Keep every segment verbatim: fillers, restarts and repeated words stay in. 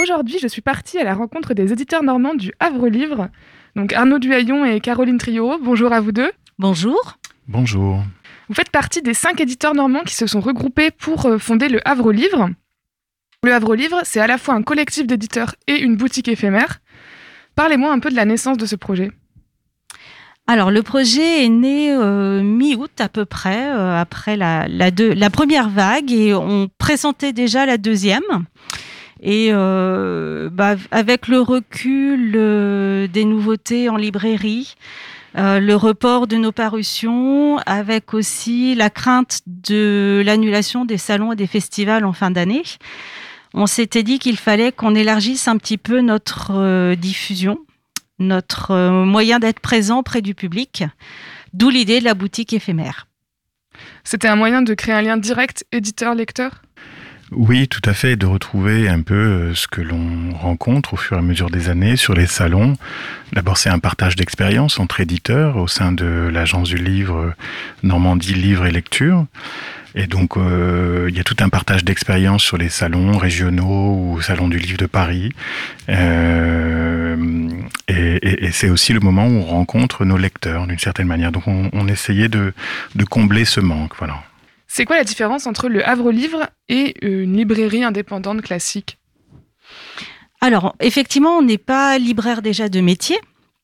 Aujourd'hui, je suis partie à la rencontre des éditeurs normands du Havre Livre. Donc Arnaud Duhaillon et Caroline Trio, bonjour à vous deux. Bonjour. Bonjour. Vous faites partie des cinq éditeurs normands qui se sont regroupés pour fonder le Havre Livre. Le Havre Livre, c'est à la fois un collectif d'éditeurs et une boutique éphémère. Parlez-moi un peu de la naissance de ce projet. Alors, le projet est né euh, mi-août à peu près, euh, après la, la, deux, la première vague, et on pressentait déjà la deuxième. Et euh, bah, avec le recul euh, des nouveautés en librairie, euh, le report de nos parutions, avec aussi la crainte de l'annulation des salons et des festivals en fin d'année, on s'était dit qu'il fallait qu'on élargisse un petit peu notre euh, diffusion, notre euh, moyen d'être présent près du public, d'où l'idée de la boutique éphémère. C'était un moyen de créer un lien direct éditeur-lecteur ? Oui, tout à fait, de retrouver un peu ce que l'on rencontre au fur et à mesure des années sur les salons. D'abord, c'est un partage d'expériences entre éditeurs au sein de l'agence du livre Normandie Livre et Lecture. Et donc, euh, il y a tout un partage d'expériences sur les salons régionaux ou salons du livre de Paris. Euh, et, et, et c'est aussi le moment où on rencontre nos lecteurs, d'une certaine manière. Donc, on, on essayait de, de combler ce manque, voilà. C'est quoi la différence entre le Havre Livre et une librairie indépendante classique ? Alors, effectivement, on n'est pas libraire déjà de métier.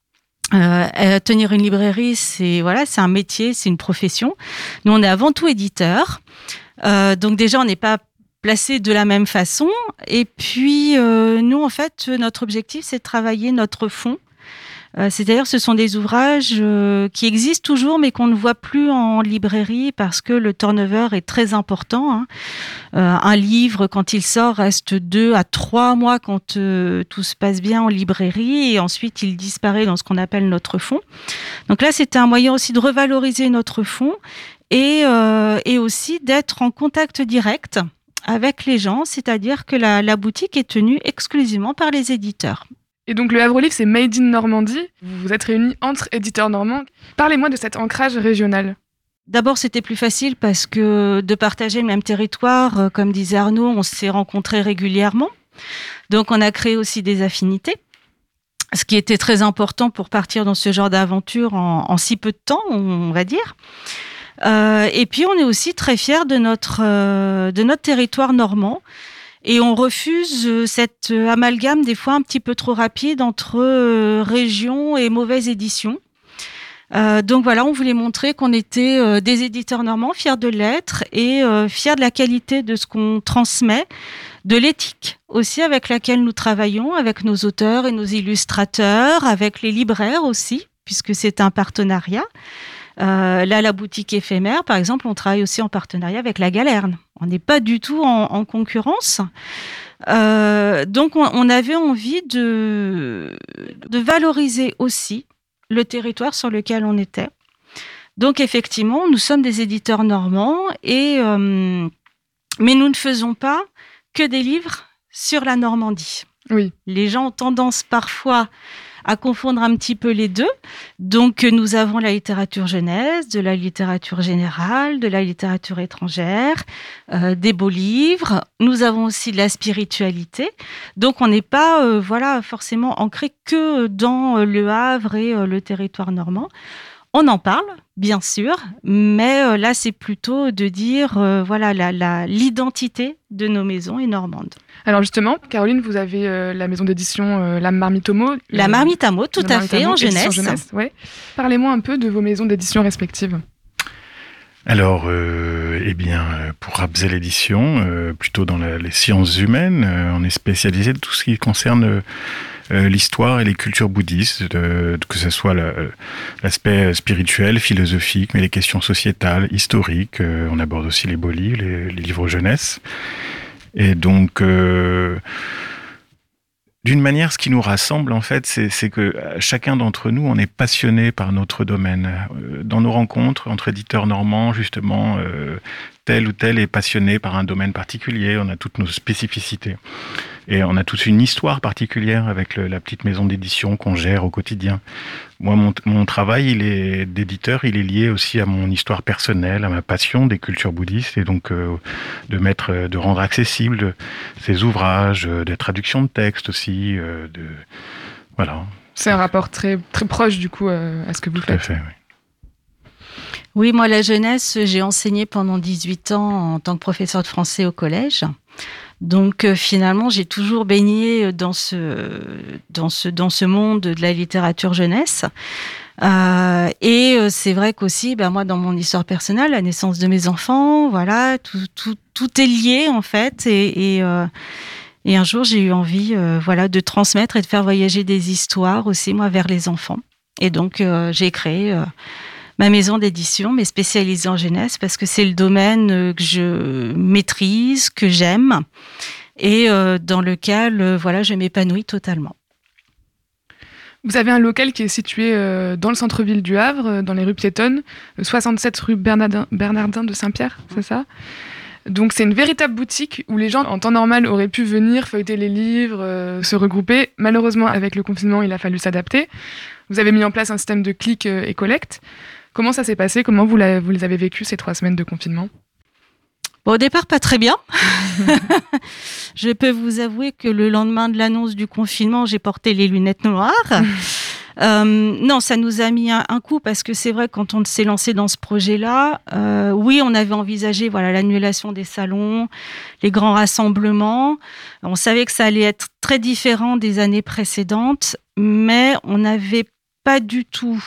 Euh, tenir une librairie, c'est voilà, c'est un métier, c'est une profession. Nous, on est avant tout éditeur. Euh, donc déjà, on n'est pas placé de la même façon. Et puis, euh, nous, en fait, notre objectif, c'est de travailler notre fond. Euh, c'est-à-dire ce sont des ouvrages euh, qui existent toujours, mais qu'on ne voit plus en librairie parce que le turnover est très important. Hein. Euh, un livre, quand il sort, reste deux à trois mois quand euh, tout se passe bien en librairie, et ensuite il disparaît dans ce qu'on appelle notre fonds. Donc là, c'était un moyen aussi de revaloriser notre fonds et, euh, et aussi d'être en contact direct avec les gens, c'est-à-dire que la, la boutique est tenue exclusivement par les éditeurs. Et donc le Havre Livre, c'est Made in Normandie. Vous vous êtes réunis entre éditeurs normands. Parlez-moi de cet ancrage régional. D'abord, c'était plus facile parce que de partager le même territoire, comme disait Arnaud, on s'est rencontrés régulièrement. Donc, on a créé aussi des affinités, ce qui était très important pour partir dans ce genre d'aventure en, en si peu de temps, on va dire. Euh, et puis, on est aussi très fiers de notre, euh, de notre territoire normand. Et on refuse cet amalgame des fois un petit peu trop rapide entre euh, région et mauvaise édition. Euh, donc voilà, on voulait montrer qu'on était euh, des éditeurs normands, fiers de l'être et euh, fiers de la qualité de ce qu'on transmet, de l'éthique aussi avec laquelle nous travaillons, avec nos auteurs et nos illustrateurs, avec les libraires aussi, puisque c'est un partenariat. Euh, là, la boutique éphémère, par exemple, on travaille aussi en partenariat avec La Galerne. On n'est pas du tout en, en concurrence. Euh, donc, on, on avait envie de, de valoriser aussi le territoire sur lequel on était. Donc, effectivement, nous sommes des éditeurs normands, et, euh, mais nous ne faisons pas que des livres sur la Normandie. Oui. Les gens ont tendance parfois à confondre un petit peu les deux. Donc, nous avons la littérature jeunesse, de la littérature générale, de la littérature étrangère, euh, des beaux livres. Nous avons aussi de la spiritualité. Donc, on n'est pas euh, voilà, forcément ancré que dans le Havre et euh, le territoire normand. On en parle, bien sûr, mais euh, là, c'est plutôt de dire euh, voilà, la, la, l'identité de nos maisons est normande. Alors justement, Caroline, vous avez euh, la maison d'édition euh, La Marmite Homo. La euh, Marmite Homo, tout à fait, en jeunesse. jeunesse ouais. Parlez-moi un peu de vos maisons d'édition respectives. Alors, euh, eh bien, pour Rabzel Édition, euh, plutôt dans la, les sciences humaines, euh, on est spécialisé de tout ce qui concerne euh, l'histoire et les cultures bouddhistes, de, de, que ce soit la, l'aspect spirituel, philosophique, mais les questions sociétales, historiques. Euh, on aborde aussi les beaux livres, les, les livres jeunesse. Et donc, euh, d'une manière, ce qui nous rassemble, en fait, c'est, c'est que chacun d'entre nous, on est passionné par notre domaine. Dans nos rencontres entre éditeurs normands, justement, euh, tel ou tel est passionné par un domaine particulier. On a toutes nos spécificités. Et on a tous une histoire particulière avec le, la petite maison d'édition qu'on gère au quotidien. Moi, mon, mon travail, il est d'éditeur, il est lié aussi à mon histoire personnelle, à ma passion des cultures bouddhistes, et donc euh, de mettre, de rendre accessibles ces ouvrages, euh, des traductions de textes aussi, euh, de voilà. C'est un rapport très très proche du coup euh, à ce que vous Tout faites. à fait, oui. Oui, moi, la jeunesse, j'ai enseigné pendant dix-huit ans en tant que professeur de français au collège. Donc, euh, finalement, j'ai toujours baigné dans ce, dans ce, dans ce monde de la littérature jeunesse. Euh, et euh, c'est vrai qu'aussi, ben, moi, dans mon histoire personnelle, la naissance de mes enfants, voilà, tout, tout, tout est lié, en fait. Et, et, euh, et un jour, j'ai eu envie, euh, voilà, de transmettre et de faire voyager des histoires aussi, moi, vers les enfants. Et donc, euh, j'ai créé... Euh, ma maison d'édition, mais spécialisée en jeunesse, parce que c'est le domaine que je maîtrise, que j'aime, et euh, dans lequel euh, voilà, je m'épanouis totalement. Vous avez un local qui est situé euh, dans le centre-ville du Havre, dans les rues piétonnes, soixante-sept rue Bernardin, Bernardin de Saint-Pierre, c'est ça ? Donc c'est une véritable boutique où les gens, en temps normal, auraient pu venir feuilleter les livres, euh, se regrouper. Malheureusement, avec le confinement, il a fallu s'adapter. Vous avez mis en place un système de click et collect. Comment ça s'est passé ? Comment vous, la, vous les avez vécu ces trois semaines de confinement ? Bon, au départ, pas très bien. Je peux vous avouer que le lendemain de l'annonce du confinement, j'ai porté les lunettes noires. euh, non, ça nous a mis un, un coup parce que c'est vrai, quand on s'est lancé dans ce projet-là, euh, oui, on avait envisagé voilà, l'annulation des salons, les grands rassemblements. On savait que ça allait être très différent des années précédentes, mais on n'avait pas du tout...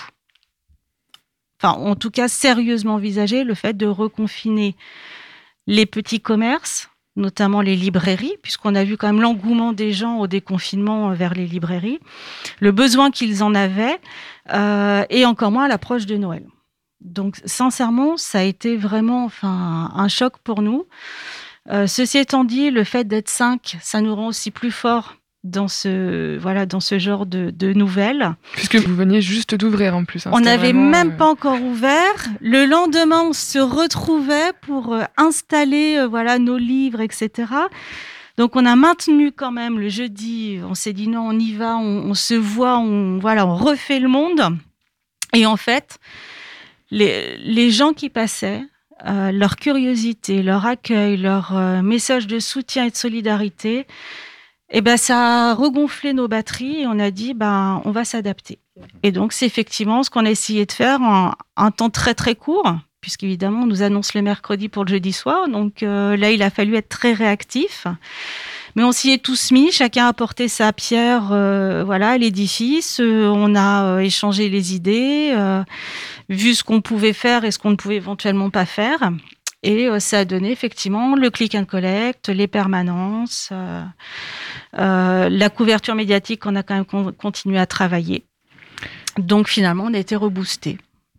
Enfin, en tout cas, sérieusement envisager le fait de reconfiner les petits commerces, notamment les librairies, puisqu'on a vu quand même l'engouement des gens au déconfinement vers les librairies, le besoin qu'ils en avaient, euh, et encore moins à l'approche de Noël. Donc, sincèrement, ça a été vraiment enfin, un choc pour nous. Euh, ceci étant dit, le fait d'être cinq, ça nous rend aussi plus forts dans ce voilà dans ce genre de, de nouvelles. Puisque vous veniez juste d'ouvrir en plus. Hein, on n'avait même euh... pas encore ouvert. Le lendemain, on se retrouvait pour euh, installer euh, voilà nos livres, et cetera. Donc on a maintenu quand même le jeudi. On s'est dit non, on y va, on, on se voit, on voilà, on refait le monde. Et en fait, les les gens qui passaient, euh, leur curiosité, leur accueil, leur euh, message de soutien et de solidarité. Eh ben, ça a regonflé nos batteries et on a dit, ben, on va s'adapter. Et donc, c'est effectivement ce qu'on a essayé de faire en un temps très, très court, puisqu'évidemment, on nous annonce le mercredi pour le jeudi soir. Donc euh, là, il a fallu être très réactif. Mais on s'y est tous mis, chacun a apporté sa pierre euh, voilà, à l'édifice. Euh, on a euh, échangé les idées, euh, vu ce qu'on pouvait faire et ce qu'on ne pouvait éventuellement pas faire. Et euh, ça a donné effectivement le click and collect, les permanences, euh, euh, la couverture médiatique qu'on a quand même con- continué à travailler. Donc finalement, on a été reboostés.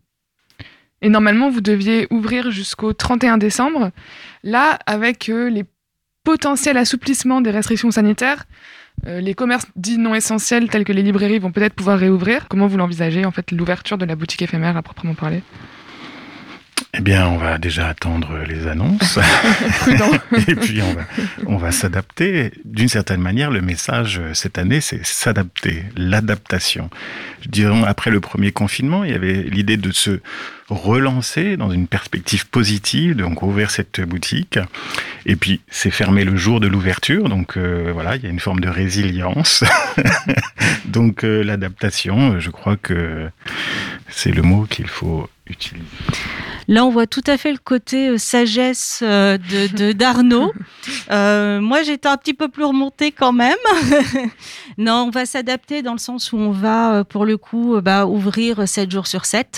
Et normalement, vous deviez ouvrir jusqu'au trente et un décembre. Là, avec euh, les potentiels assouplissements des restrictions sanitaires, euh, les commerces dits non essentiels tels que les librairies vont peut-être pouvoir réouvrir. Comment vous l'envisagez, en fait, l'ouverture de la boutique éphémère à proprement parler ? Eh bien, on va déjà attendre les annonces. Et puis, on va, on va s'adapter. D'une certaine manière, le message cette année, c'est s'adapter, l'adaptation. Je dirais, après le premier confinement, il y avait l'idée de se relancer dans une perspective positive, donc ouvrir cette boutique. Et puis, c'est fermé le jour de l'ouverture. Donc, euh, voilà, il y a une forme de résilience. Donc, euh, l'adaptation, je crois que c'est le mot qu'il faut utiliser. Là, on voit tout à fait le côté euh, sagesse euh, de, de d'Arnaud. Euh, moi, j'étais un petit peu plus remontée quand même. Non, on va s'adapter dans le sens où on va, pour le coup, bah, ouvrir sept jours sur sept.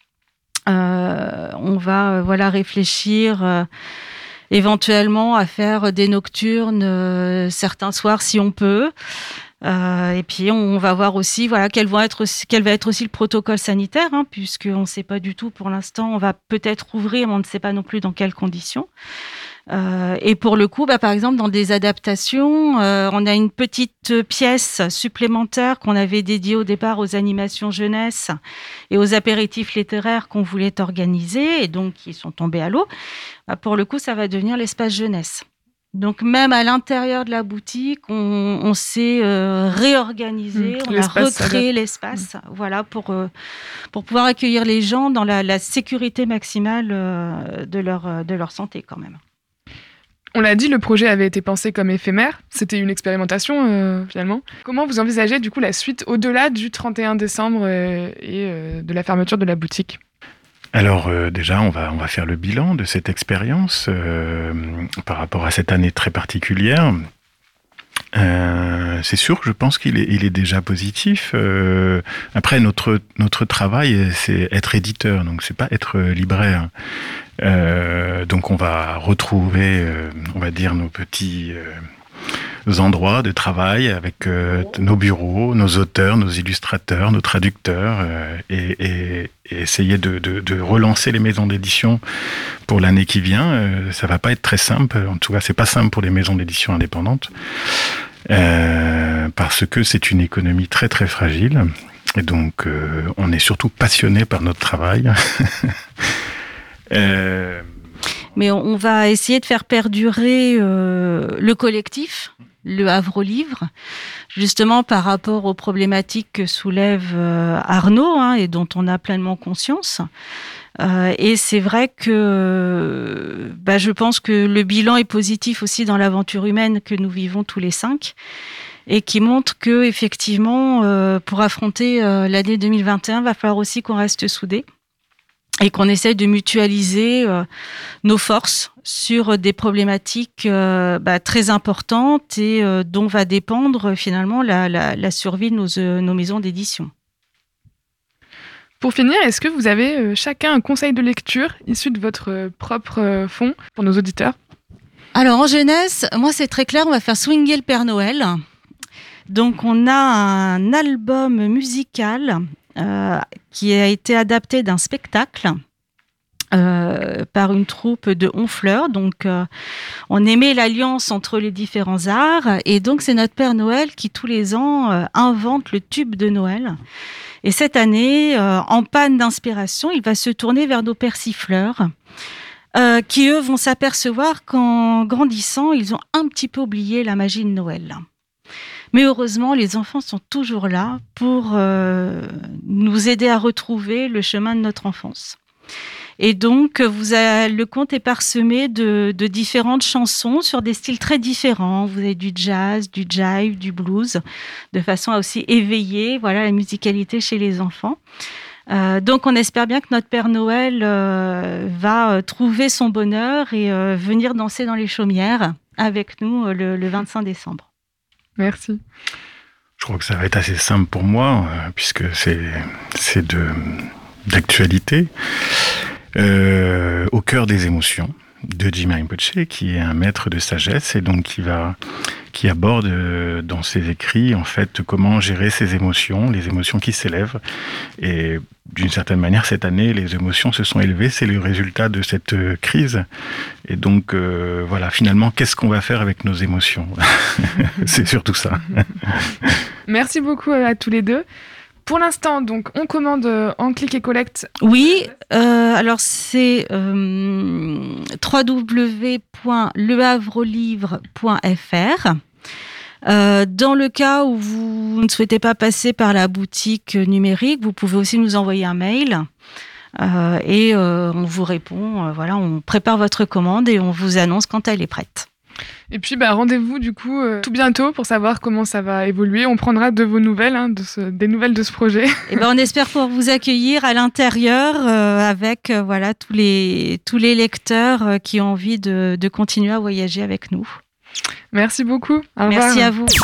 Euh, on va, euh, voilà, réfléchir euh, éventuellement à faire des nocturnes euh, certains soirs si on peut. Euh, et puis on va voir aussi voilà quel va être quel va être aussi le protocole sanitaire, hein, puisqu'on ne sait pas du tout pour l'instant. On va peut-être ouvrir, mais on ne sait pas non plus dans quelles conditions. Euh, et pour le coup, bah, par exemple, dans des adaptations, euh, on a une petite pièce supplémentaire qu'on avait dédiée au départ aux animations jeunesse et aux apéritifs littéraires qu'on voulait organiser et donc qui sont tombés à l'eau. Bah, pour le coup, ça va devenir l'espace jeunesse. Donc même à l'intérieur de la boutique, on, on s'est euh, réorganisé, mmh, on a recréé l'espace, mmh. voilà, pour, euh, pour pouvoir accueillir les gens dans la, la sécurité maximale euh, de, leur, de leur santé quand même. On l'a dit, le projet avait été pensé comme éphémère, c'était une expérimentation euh, finalement. Comment vous envisagez du coup la suite au-delà du trente et un décembre euh, et euh, de la fermeture de la boutique ? Alors euh, déjà, on va, on va faire le bilan de cette expérience euh, par rapport à cette année très particulière. Euh, c'est sûr que je pense qu'il est, il est déjà positif. Euh, après, notre, notre travail, c'est être éditeur, donc c'est pas être libraire. Euh, donc on va retrouver, euh, on va dire, nos petits... Euh, nos endroits de travail avec euh, nos bureaux, nos auteurs, nos illustrateurs, nos traducteurs euh, et, et, et essayer de, de, de relancer les maisons d'édition pour l'année qui vient. Euh, ça va pas être très simple. En tout cas, c'est pas simple pour les maisons d'édition indépendantes euh, parce que c'est une économie très très fragile. Et donc, euh, on est surtout passionné par notre travail. euh, Mais on va essayer de faire perdurer euh, le collectif, le Havre Livre, justement par rapport aux problématiques que soulève euh, Arnaud hein, et dont on a pleinement conscience. Euh, et c'est vrai que bah, je pense que le bilan est positif aussi dans l'aventure humaine que nous vivons tous les cinq et qui montre que effectivement, euh, pour affronter euh, l'année deux mille vingt et un, il va falloir aussi qu'on reste soudés. Et qu'on essaye de mutualiser euh, nos forces sur des problématiques euh, bah, très importantes et euh, dont va dépendre finalement la, la, la survie de nos, euh, nos maisons d'édition. Pour finir, est-ce que vous avez euh, chacun un conseil de lecture issu de votre euh, propre euh, fonds pour nos auditeurs ? Alors en jeunesse, moi c'est très clair, on va faire swinguer le Père Noël. Donc on a un album musical Euh, qui a été adapté d'un spectacle euh, par une troupe de Honfleur. Donc, euh, on aimait l'alliance entre les différents arts. Et donc, c'est notre Père Noël qui, tous les ans, euh, invente le tube de Noël. Et cette année, euh, en panne d'inspiration, il va se tourner vers nos persifleurs euh, qui, eux, vont s'apercevoir qu'en grandissant, ils ont un petit peu oublié la magie de Noël. Mais heureusement, les enfants sont toujours là pour euh, nous aider à retrouver le chemin de notre enfance. Et donc, vous avez, le conte est parsemé de, de différentes chansons sur des styles très différents. Vous avez du jazz, du jive, du blues, de façon à aussi éveiller voilà, la musicalité chez les enfants. Euh, donc, on espère bien que notre Père Noël euh, va trouver son bonheur et euh, venir danser dans les chaumières avec nous euh, le, le vingt-cinq décembre. Merci. Je crois que ça va être assez simple pour moi, euh, puisque c'est, c'est de, d'actualité. Euh, au cœur des émotions, de Jim Rinpoche, qui est un maître de sagesse et donc qui va, qui aborde euh, dans ses écrits en fait comment gérer ses émotions, les émotions qui s'élèvent. Et d'une certaine manière, cette année, les émotions se sont élevées. C'est le résultat de cette euh, crise. Et donc, euh, voilà, finalement, qu'est-ce qu'on va faire avec nos émotions ? C'est surtout ça. Merci beaucoup à tous les deux. Pour l'instant, donc, on commande en click et collect. Oui, euh, alors c'est euh, w w w point le havre livre point f r. Euh, dans le cas où vous ne souhaitez pas passer par la boutique numérique, vous pouvez aussi nous envoyer un mail euh, et euh, on vous répond. Euh, voilà, on prépare votre commande et on vous annonce quand elle est prête. Et puis, bah, rendez-vous du coup euh, tout bientôt pour savoir comment ça va évoluer. On prendra de vos nouvelles, hein, de ce, des nouvelles de ce projet. Et ben, on espère pouvoir vous accueillir à l'intérieur euh, avec euh, voilà tous les tous les lecteurs euh, qui ont envie de, de continuer à voyager avec nous. Merci beaucoup. Au revoir. Merci à vous.